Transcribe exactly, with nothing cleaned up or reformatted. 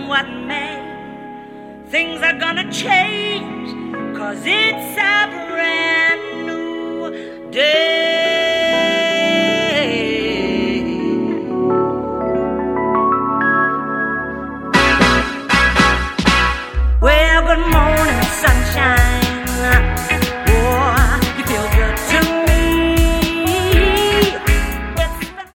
come what may, things are gonna change, 'cause it's a brand new day.